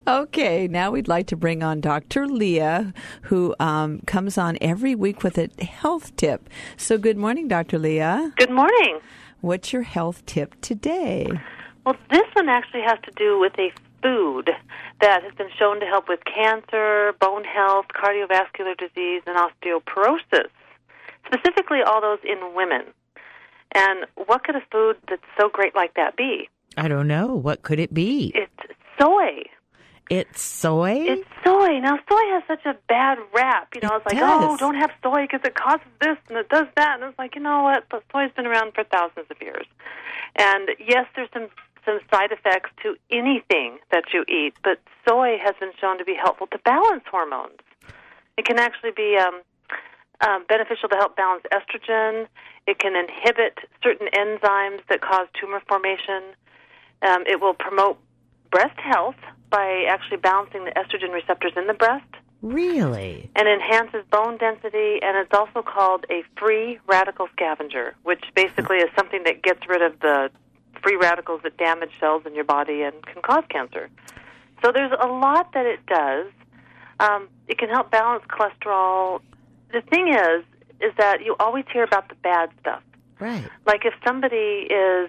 Okay, now we'd like to bring on Dr. Leah, who comes on every week with a health tip. So good morning, Dr. Leah. Good morning. What's your health tip today? Well, this one actually has to do with a food that has been shown to help with cancer, bone health, cardiovascular disease, and osteoporosis, specifically all those in women. And what could a food that's so great like that be? I don't know. What could it be? It's soy. It's soy? It's soy. Now, soy has such a bad rap. You know, it's like, oh, don't have soy because it causes this and it does that. And it's like, you know what? But soy's been around for thousands of years. And yes, there's some side effects to anything that you eat, but soy has been shown to be helpful to balance hormones. It can actually be beneficial to help balance estrogen. It can inhibit certain enzymes that cause tumor formation. It will promote breast health by actually balancing the estrogen receptors in the breast. Really? And enhances bone density, and it's also called a free radical scavenger, which basically is something that gets rid of the free radicals that damage cells in your body and can cause cancer. So there's a lot that it does. It can help balance cholesterol. The thing is that you always hear about the bad stuff. Right. Like if somebody has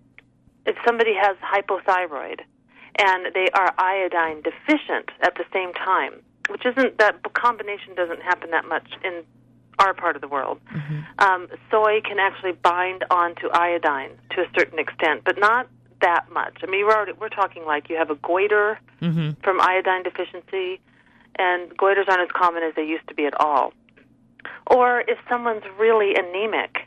hypothyroid and they are iodine deficient at the same time, which isn't, that combination doesn't happen that much in our part of the world. Mm-hmm. Soy can actually bind onto iodine to a certain extent, but not that much. I mean, we're talking like you have a goiter from iodine deficiency, and goiters aren't as common as they used to be at all. Or if someone's really anemic,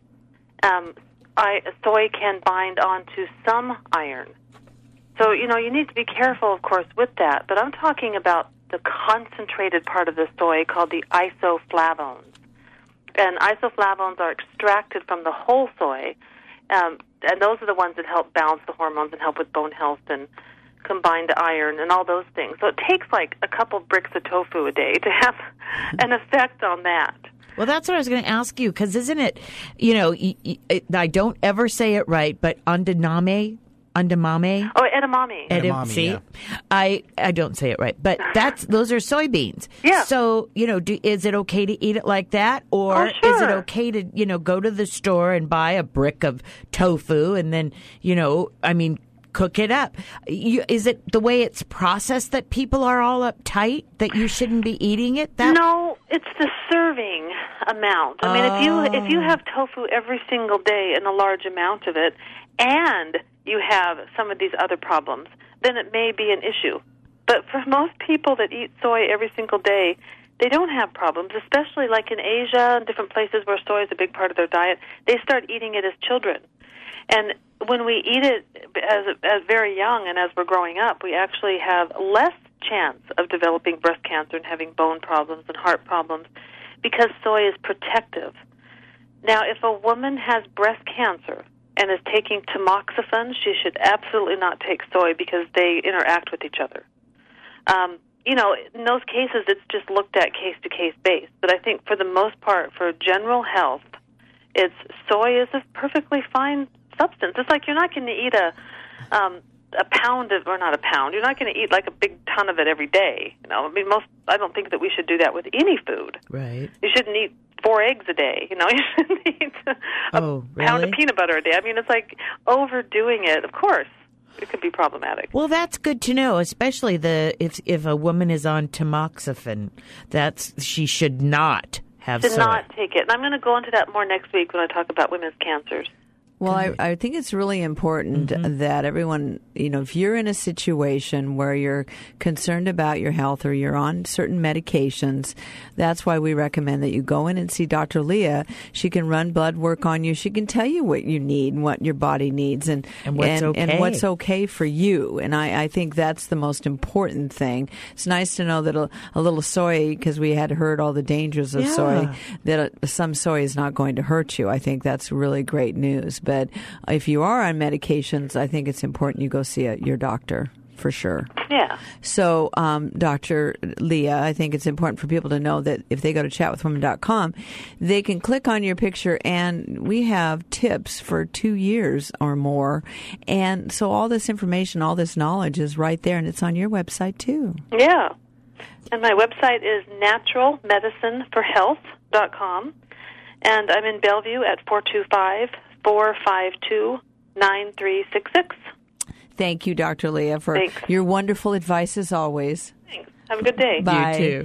soy can bind onto some iron. So, you know, you need to be careful, of course, with that. But I'm talking about the concentrated part of the soy called the isoflavones. And isoflavones are extracted from the whole soy, and those are the ones that help balance the hormones and help with bone health and combine to iron and all those things. So it takes like a couple bricks of tofu a day to have an effect on that. Well, that's what I was going to ask you, because isn't it, you know, I don't ever say it right, but edamame? Oh, edamame. See, yeah. I don't say it right, but those are soybeans. Yeah. So, you know, is it okay to eat it like that, or Oh, sure. is it okay to, you know, go to the store and buy a brick of tofu and then, you know, I mean, cook it up? Is it the way it's processed that people are all uptight that you shouldn't be eating it? No, it's the serving amount. I mean, if you have tofu every single day and a large amount of it, and you have some of these other problems, then it may be an issue. But for most people that eat soy every single day, they don't have problems, especially like in Asia and different places where soy is a big part of their diet. They start eating it as children. And when we eat it as very young and as we're growing up, we actually have less chance of developing breast cancer and having bone problems and heart problems because soy is protective. Now, if a woman has breast cancer and is taking tamoxifen, she should absolutely not take soy because they interact with each other. You know, in those cases, it's just looked at case-to-case base. But I think for the most part, for general health, soy is a perfectly fine substance. It's like you're not going to eat a pound of, or not a pound. You're not going to eat like a big ton of it every day. You know, I mean, I don't think that we should do that with any food. Right. You shouldn't eat 4 eggs a day. You know, you shouldn't eat a pound of peanut butter a day. I mean, it's like overdoing it. Of course, it could be problematic. Well, that's good to know, especially if a woman is on tamoxifen, she should not have soy. Should not take it. And I'm going to go into that more next week when I talk about women's cancers. Well, I think it's really important that everyone, you know, if you're in a situation where you're concerned about your health or you're on certain medications, that's why we recommend that you go in and see Dr. Leah. She can run blood work on you. She can tell you what you need and what your body needs and what's okay for you. And I think that's the most important thing. It's nice to know that a little soy, because we had heard all the dangers of soy, that some soy is not going to hurt you. I think that's really great news. But if you are on medications, I think it's important you go see your doctor for sure. Yeah. So, Dr. Leah, I think it's important for people to know that if they go to chatwithwomen.com, they can click on your picture, and we have tips for 2 years or more. And so all this information, all this knowledge is right there, and it's on your website, too. Yeah. And my website is naturalmedicineforhealth.com. And I'm in Bellevue at 425-452-9366. Thank you, Dr. Leah, for Thanks. your wonderful advice as always. Thanks. Have a good day. Bye. You too.